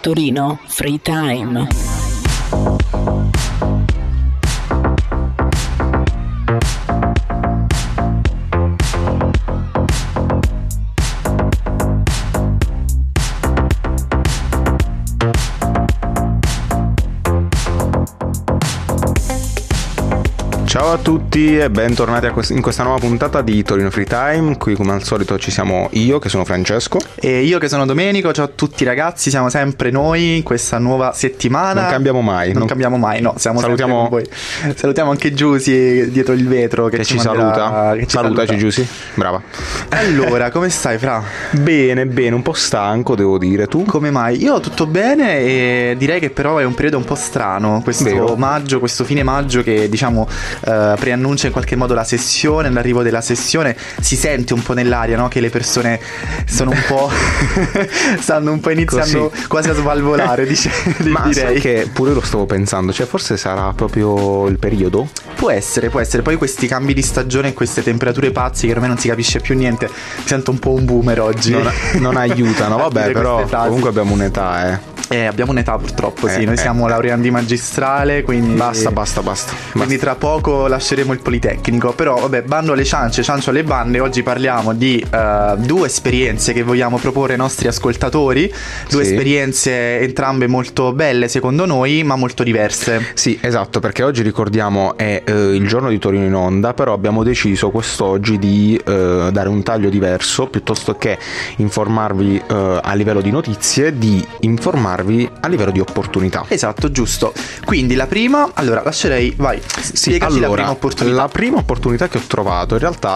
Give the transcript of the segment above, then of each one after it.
Torino Free Time. Ciao a tutti e bentornati in questa nuova puntata di Torino Free Time. Qui come al solito ci siamo io che sono Francesco e io che sono Domenico. Ciao a tutti ragazzi, siamo sempre noi in questa nuova settimana. Non cambiamo mai. Non cambiamo mai, no, siamo salutiamo sempre con voi. Salutiamo anche Giusy dietro il vetro che ci saluta. Salutaci Giusy, brava. Allora, come stai Fra? Bene, un po' stanco devo dire. Tu? Come mai? Io tutto bene e direi che però è un periodo un po' strano questo maggio, questo fine maggio che diciamo preannuncia in qualche modo la sessione, l'arrivo della sessione. Si sente un po' nell'aria, no? Che le persone sono un po' stanno un po' iniziando così, quasi a svalvolare ma direi. Sai che pure lo stavo pensando, cioè forse sarà proprio il periodo? Può essere. Poi questi cambi di stagione e queste temperature pazze che ormai non si capisce più niente. Mi sento un po' un boomer oggi. Non aiutano, vabbè, però comunque abbiamo un'età, abbiamo un'età purtroppo, sì. Noi siamo laureandi magistrale, quindi basta. Quindi tra poco lasceremo il Politecnico. Però vabbè, bando alle ciance, ciancio alle bande. Oggi parliamo di due esperienze che vogliamo proporre ai nostri ascoltatori. Due esperienze entrambe molto belle secondo noi, ma molto diverse. Sì, esatto, perché oggi ricordiamo è il giorno di Torino in onda. Però abbiamo deciso quest'oggi di dare un taglio diverso. Piuttosto che informarvi a livello di notizie, di informarvi a livello di opportunità. Esatto, giusto. Quindi la prima, allora lascerei, vai, spiegaci la prima opportunità. La prima opportunità che ho trovato in realtà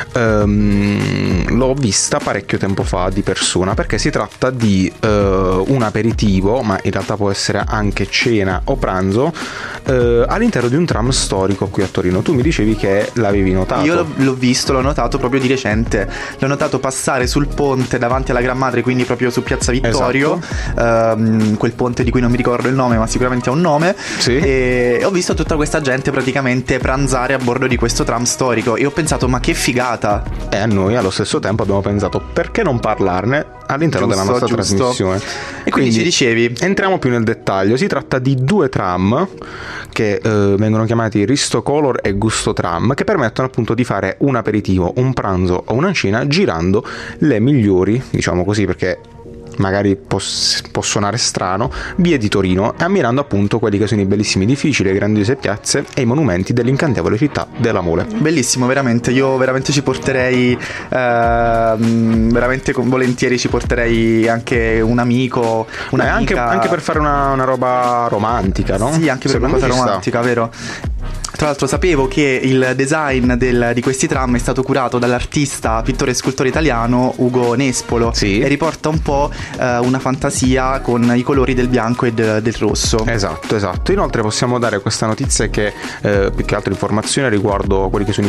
l'ho vista parecchio tempo fa di persona, perché si tratta di un aperitivo, ma in realtà può essere anche cena o pranzo, all'interno di un tram storico qui a Torino. Tu mi dicevi che l'avevi notato. Io l'ho visto, l'ho notato proprio di recente. L'ho notato passare sul ponte davanti alla Gran Madre, quindi proprio su Piazza Vittorio. Esatto. Quel ponte di cui non mi ricordo il nome, ma sicuramente ha un nome. Sì. E ho visto tutta questa gente praticamente pranzare a bordo di questo tram storico e ho pensato, ma che figata. E a noi allo stesso tempo abbiamo pensato, perché non parlarne all'interno della nostra trasmissione. E quindi ci dicevi, entriamo più nel dettaglio. Si tratta di due tram che vengono chiamati Risto Color e Gusto Tram, che permettono appunto di fare un aperitivo, un pranzo o una cena girando le migliori, diciamo così, perché magari può suonare strano, vie di Torino, e ammirando appunto quelli che sono i bellissimi edifici, le grandiose piazze e i monumenti dell'incantevole città della Mole. Bellissimo, veramente. Io veramente ci porterei veramente volentieri ci porterei anche un amico, un'amica. Anche per fare una roba romantica, no? Sì, anche per una cosa romantica, vero? Tra l'altro sapevo che il design di questi tram è stato curato dall'artista, pittore e scultore italiano Ugo Nespolo. Sì. E riporta un po' una fantasia con i colori del bianco e del rosso. Esatto. Inoltre possiamo dare questa notizia che più che altro informazione riguardo quelli che sono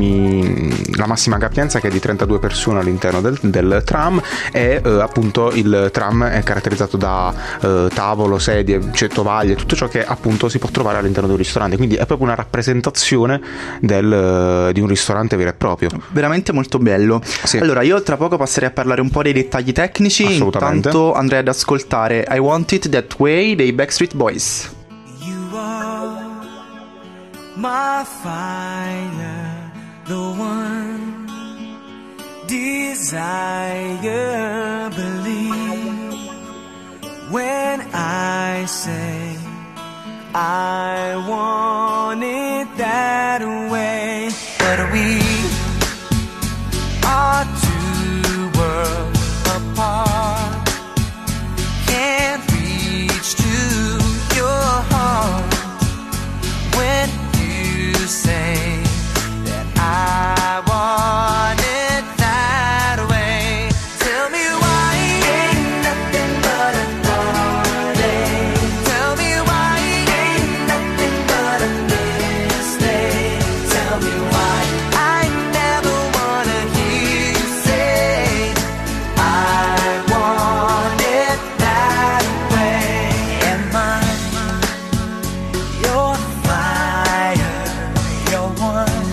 la massima capienza, che è di 32 persone all'interno del tram. E appunto il tram è caratterizzato da tavolo, sedie, tovaglie, tutto ciò che appunto si può trovare all'interno di un ristorante. Quindi è proprio una rappresentazione di un ristorante vero e proprio. Veramente molto bello. Sì. Allora io tra poco passerei a parlare un po' dei dettagli tecnici. Assolutamente. Intanto andrei ad ascoltare I Want It That Way dei Backstreet Boys. You are my fire, the one desire, believe when I say I want it that way. But we are two worlds apart, can't reach to your heart when you say that I want it that way. Tell me why ain't nothing but a heartache. Tell me why ain't nothing but a mistake. Tell me why I never wanna hear you say I want it that way. Am I your fire, your one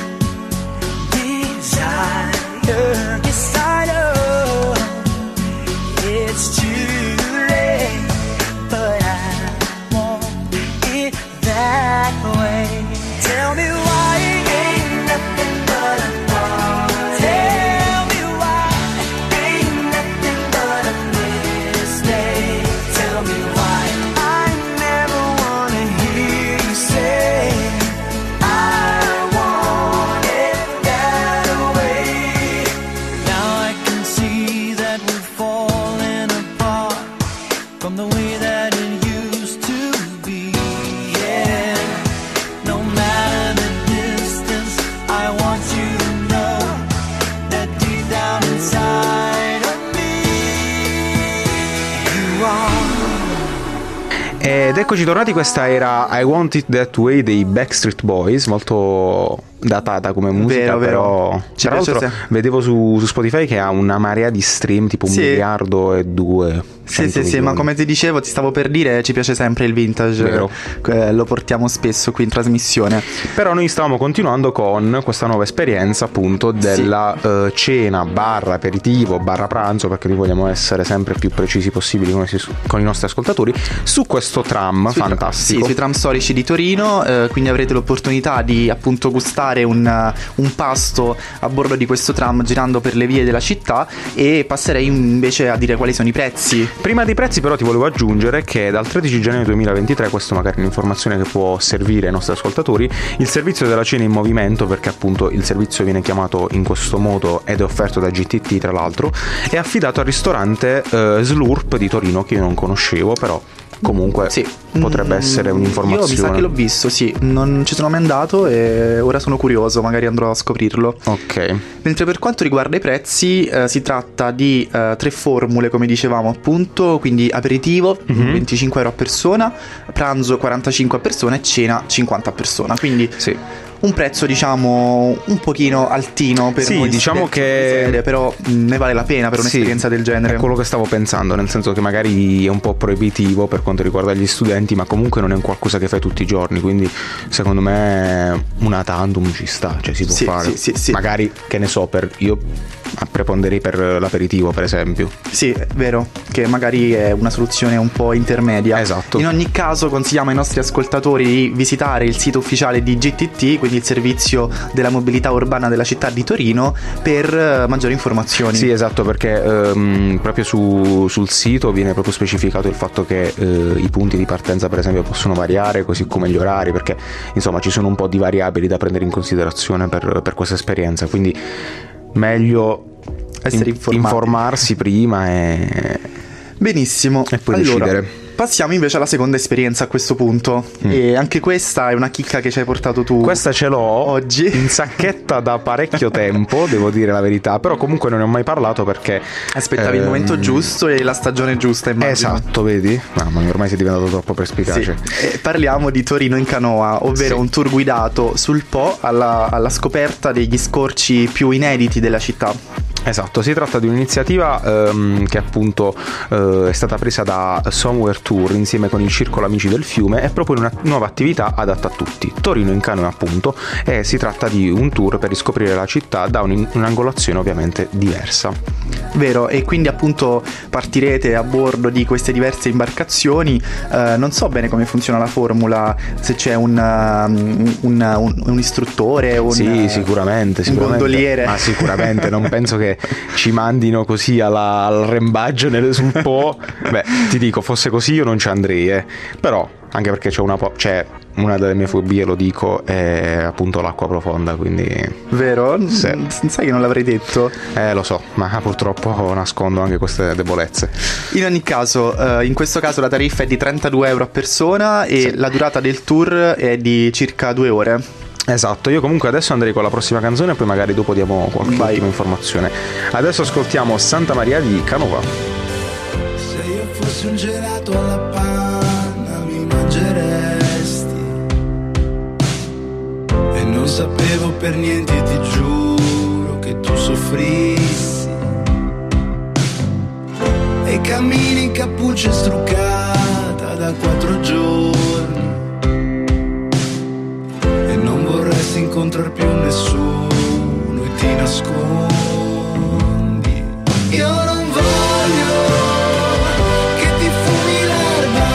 desire? Yes, I know it's too late. Ed eccoci tornati, questa era I Want It That Way dei Backstreet Boys, molto datata come musica, Vero. però Ci tra piace l'altro vedevo su Spotify che ha una marea di stream, tipo 1,2 Sì. miliardi. Sì, ma come ti dicevo, ti stavo per dire, ci piace sempre il vintage. Vero. Lo portiamo spesso qui in trasmissione. Però noi stavamo continuando con questa nuova esperienza appunto della cena barra aperitivo barra pranzo, perché noi vogliamo essere sempre più precisi possibili con i nostri ascoltatori, su questo tram fantastico. Sì, sui tram storici di Torino, quindi avrete l'opportunità di appunto gustare un pasto a bordo di questo tram girando per le vie della città, e passerei invece a dire quali sono i prezzi. Prima dei prezzi però ti volevo aggiungere che dal 13 gennaio 2023, questo magari è un'informazione che può servire ai nostri ascoltatori, il servizio della cena in movimento, perché appunto il servizio viene chiamato in questo modo ed è offerto da GTT tra l'altro, è affidato al ristorante Slurp di Torino, che io non conoscevo, però comunque Sì. potrebbe essere un'informazione. Io mi sa che l'ho visto, sì, non ci sono mai andato e ora sono curioso, magari andrò a scoprirlo. Ok. Mentre per quanto riguarda i prezzi, si tratta di 3 formule, come dicevamo appunto, quindi aperitivo 25 euro a persona, pranzo 45 a persona e cena 50 a persona, quindi Sì. un prezzo diciamo un pochino altino per Sì, noi diciamo studenti che- di serie, però ne vale la pena per un'esperienza Sì, del genere. È quello che stavo pensando, nel senso che magari è un po' proibitivo per quanto riguarda gli studenti, ma comunque non è un qualcosa che fai tutti i giorni, quindi secondo me una tantum ci sta, cioè si può Sì, fare. sì. Magari, che ne so, io preponderei per l'aperitivo, per esempio. Sì, è vero, che magari è una soluzione un po' intermedia. Esatto. In ogni caso consigliamo ai nostri ascoltatori di visitare il sito ufficiale di GTT, quindi il servizio della mobilità urbana della città di Torino, per maggiori informazioni. Sì, esatto, perché proprio sul sito viene proprio specificato il fatto che i punti di partenza per esempio possono variare, così come gli orari, perché insomma ci sono un po' di variabili da prendere in considerazione per questa esperienza, quindi meglio Essere informarsi prima e Benissimo. poi allora, decidere. passiamo invece alla seconda esperienza a questo punto. E anche questa è una chicca che ci hai portato tu. Questa ce l'ho oggi in sacchetta da parecchio tempo, devo dire la verità, però comunque non ne ho mai parlato perché aspettavi il momento giusto e la stagione giusta, immagino. Esatto, vedi? Mamma mia, ormai sei diventato troppo perspicace. Sì. Parliamo di Torino in canoa, ovvero Sì. un tour guidato sul Po alla scoperta degli scorci più inediti della città. Esatto, si tratta di un'iniziativa che appunto è stata presa da Somewhere Tour insieme con il Circolo Amici del Fiume e propone una nuova attività adatta a tutti, Torino in canoa appunto, e si tratta di un tour per riscoprire la città da un'angolazione ovviamente diversa. Vero, e quindi appunto partirete a bordo di queste diverse imbarcazioni. Non so bene come funziona la formula, se c'è un istruttore, Sì, sicuramente. un gondoliere. Ma sicuramente, non penso che ci mandino così al rembaggio sul Po. Beh, ti dico, fosse così io non ci andrei, però anche perché c'è una delle mie fobie, lo dico, è appunto l'acqua profonda, quindi Vero? Sì. Sai che non l'avrei detto. lo so, ma purtroppo nascondo anche queste debolezze. In ogni caso, in questo caso la tariffa è di 32 euro a persona e Sì. la durata del tour è di circa 2 ore. Esatto, io comunque adesso andrei con la prossima canzone e poi magari dopo diamo qualche Vai. ultima informazione. Adesso ascoltiamo Santa Maria di Canova. Se io fossi un gelato alla panna mi mangeresti. E non sapevo per niente, ti giuro, che tu soffrissi. E cammini in cappuccia struccata da 4 giorni. E non vorresti incontrare più nessuno e ti nascondi. Io non voglio che ti fumi l'erba,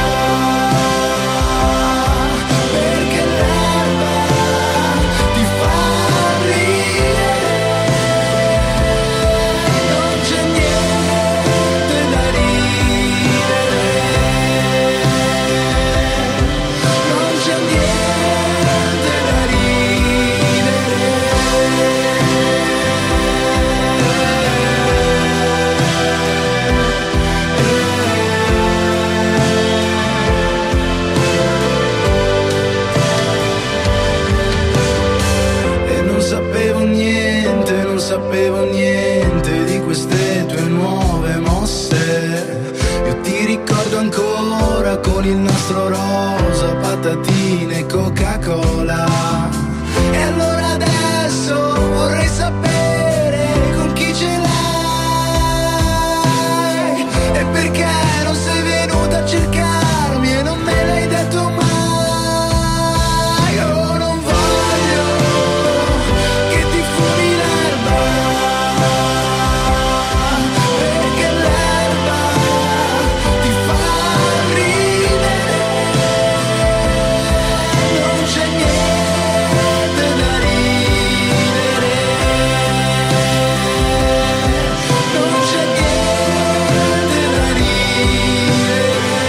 perché l'erba ti fa ridere. Non c'è niente da ridere, non c'è niente da ridere. Napoli il nostro rosa, patatine e Coca-Cola. E allora adesso vorrei sapere con chi ce l'hai, e perché non sei venuta a cercarmi e non me l'hai detto mai. Oh, non voglio che ti fumi l'erba, perché l'erba ti fa ridere. Non c'è niente da ridere, non c'è niente da ridere.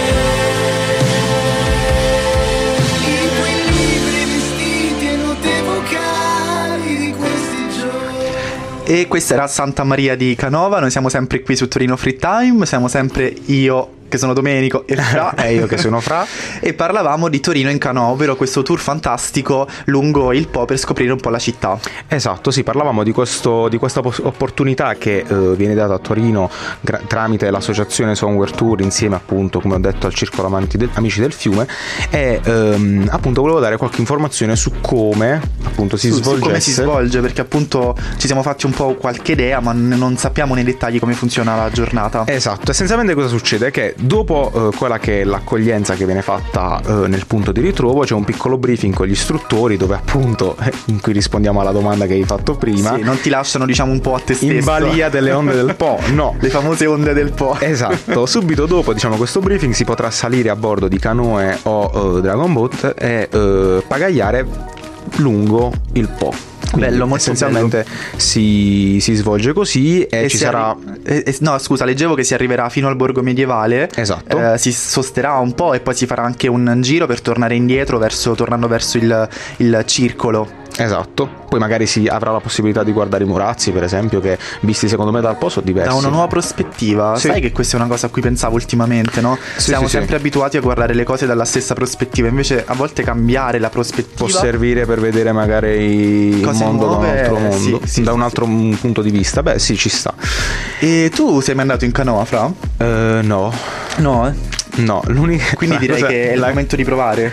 In quei libri vestiti e note vocali di questi giorni. E questa era Santa Maria di Canova. Noi siamo sempre qui su Torino Free Time. Siamo sempre io, che sono Domenico, e Fra, E io che sono Fra. e parlavamo di Torino in canoa, ovvero questo tour fantastico lungo il Po per scoprire un po' la città. Esatto, sì, parlavamo di questa opportunità che viene data a Torino tramite l'associazione Somewhere Tour, insieme appunto, come ho detto, al Circolo Amici del Fiume, e appunto volevo dare qualche informazione su come appunto si Su svolgesse. come si svolge, perché appunto ci siamo fatti un po' qualche idea, ma non sappiamo nei dettagli come funziona la giornata. Esatto, essenzialmente cosa succede? Che dopo quella che è l'accoglienza che viene fatta nel punto di ritrovo, c'è un piccolo briefing con gli istruttori, dove appunto in cui rispondiamo alla domanda che hai fatto prima. Sì, non ti lasciano, diciamo, un po' a te stesso. In balia delle onde del Po, no. Le famose onde del Po. Esatto, subito dopo, diciamo, questo briefing si potrà salire a bordo di canoe o Dragon Boat e pagaiare lungo il Po. Quindi, Bello, molto essenzialmente si svolge così e ci sarà. No, scusa, leggevo che si arriverà fino al borgo medievale. Esatto. Si sosterrà un po' e poi si farà anche un giro per tornare indietro, tornando verso il circolo. Esatto. Poi magari si avrà la possibilità di guardare i Murazzi, per esempio, che visti secondo me dal Po sono diversi. Da una nuova prospettiva. Sì. Sai che questa è una cosa a cui pensavo ultimamente, no? Sì, Siamo sì, sempre abituati a guardare le cose dalla stessa prospettiva, invece a volte cambiare la prospettiva Può servire per vedere magari il Cose mondo nuove, da un altro mondo, sì, da sì, un altro punto di vista. Beh, sì, ci sta. E tu sei mai andato in canoa, Fra? No. No, No, l'unica. Quindi direi che è il momento di provare.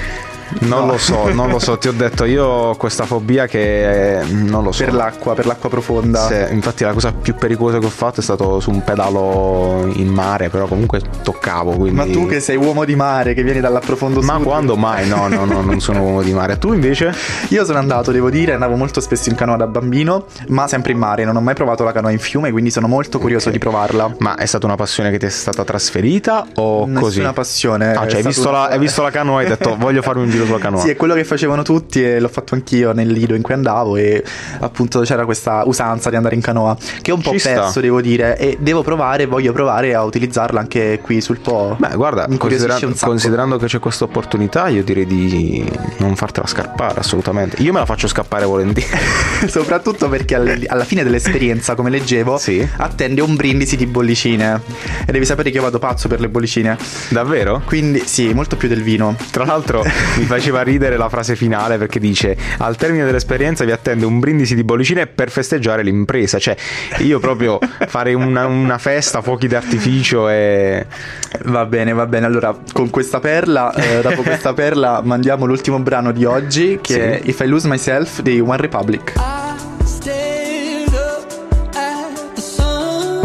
Non lo so, ti ho detto, io ho questa fobia che non lo so. Per l'acqua profonda. Sì, infatti la cosa più pericolosa che ho fatto è stato su un pedalo in mare, però comunque toccavo, quindi. Ma tu che sei uomo di mare, che vieni dall'approfondo Ma sud. quando mai? No, non sono uomo di mare. Tu invece? Io sono andato, devo dire, andavo molto spesso in canoa da bambino, ma sempre in mare, non ho mai provato la canoa in fiume, quindi sono molto curioso di provarla. Ma è stata una passione che ti è stata trasferita o così? Nessuna passione. Ah, cioè hai visto la canoa e hai detto voglio farmi un giro sulla canoa. Sì, è quello che facevano tutti e l'ho fatto anch'io nel lido in cui andavo, e appunto c'era questa usanza di andare in canoa, che è un po' Ci sta. perso, devo dire, e voglio provare a utilizzarla anche qui sul Po. Beh, guarda, Mi incuriosisce un sacco. considerando che c'è questa opportunità, io direi di non fartela scappare, assolutamente. Io me la faccio scappare volentieri. Soprattutto perché alla fine dell'esperienza, come leggevo, Sì. attende un brindisi di bollicine, e devi sapere che io vado pazzo per le bollicine, Davvero? quindi sì, molto più del vino. Tra l'altro mi faceva ridere la frase finale, perché dice: al termine dell'esperienza vi attende un brindisi di bollicine per festeggiare l'impresa. Cioè, io proprio farei una festa, fuochi d'artificio e... Va bene, allora con questa perla, dopo questa perla mandiamo l'ultimo brano di oggi, che è If I Lose Myself di One Republic. I stared up at the sun,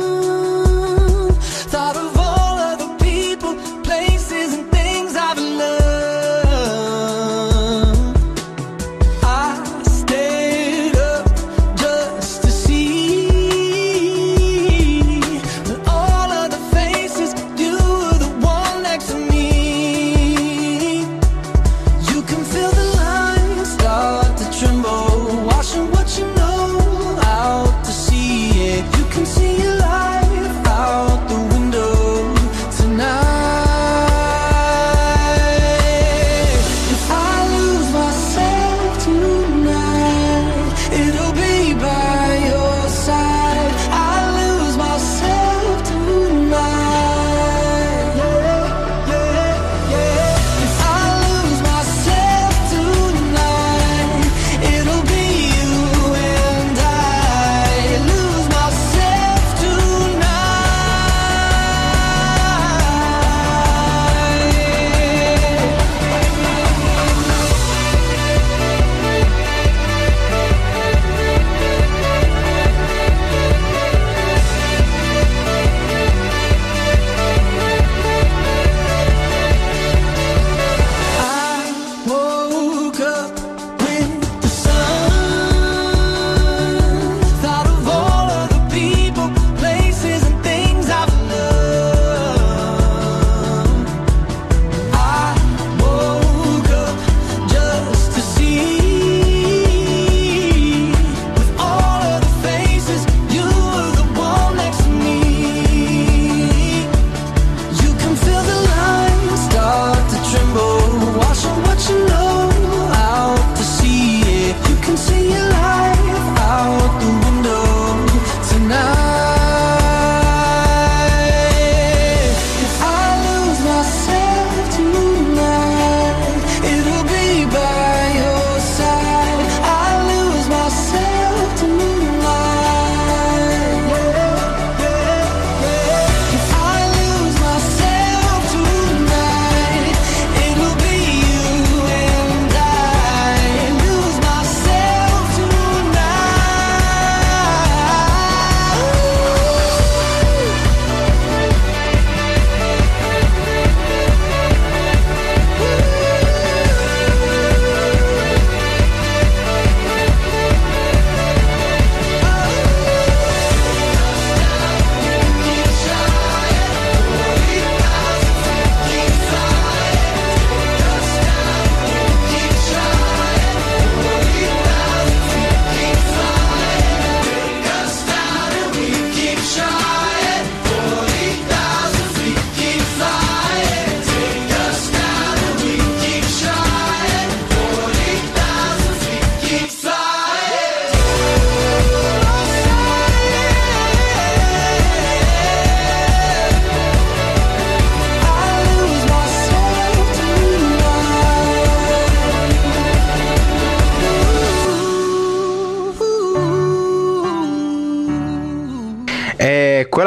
thought of all of the people, places and things I've loved. I stayed up just to see that all of the faces, you were the one next to me. You can feel the lines start to tremble, wash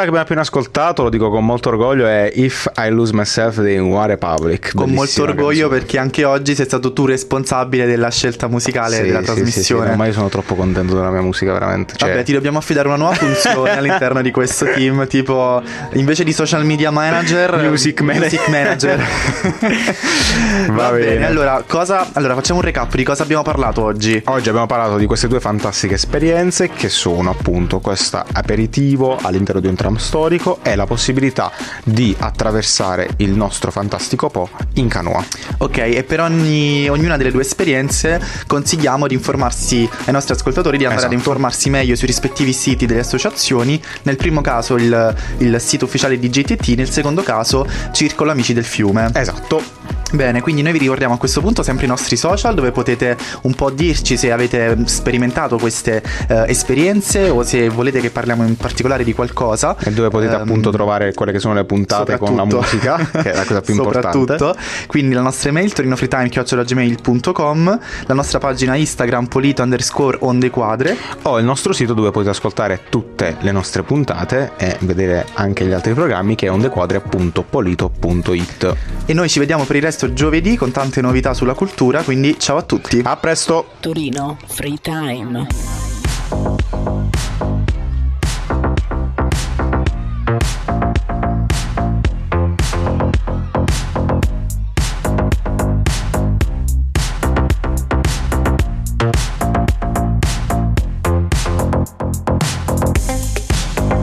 che abbiamo appena ascoltato, lo dico con molto orgoglio, è If I Lose Myself di OneRepublic. Con molto orgoglio, canzone. perché anche oggi sei stato tu responsabile della scelta musicale Sì, della sì, trasmissione. sì, ormai io sono troppo contento della mia musica, veramente. Cioè, Vabbè, ti dobbiamo affidare una nuova funzione all'interno di questo team, tipo invece di social media manager, Music manager. Va bene, allora facciamo un recap di cosa abbiamo parlato oggi. oggi abbiamo parlato di queste due fantastiche esperienze che sono appunto questo aperitivo all'interno di un tram storico e la possibilità di attraversare il nostro fantastico Po in canoa. Ok, e per ognuna delle due esperienze consigliamo di informarsi ai nostri ascoltatori di andare ad informarsi meglio sui rispettivi siti delle associazioni. Nel primo caso il sito ufficiale di GTT, nel secondo caso Circolo Amici del Fiume. Esatto. Bene, quindi noi vi ricordiamo a questo punto sempre i nostri social, dove potete un po' dirci se avete sperimentato queste esperienze o se volete che parliamo in particolare di qualcosa. E dove potete appunto trovare quelle che sono le puntate con la musica, che è la cosa più importante. Soprattutto. Quindi la nostra email torinofreetime@gmail.com, la nostra pagina Instagram polito_ondequadre, o il nostro sito dove potete ascoltare tutte le nostre puntate e vedere anche gli altri programmi, che è ondequadre.polito.it. e noi ci vediamo per il resto giovedì con tante novità sulla cultura, quindi ciao a tutti. A presto! Torino Free Time.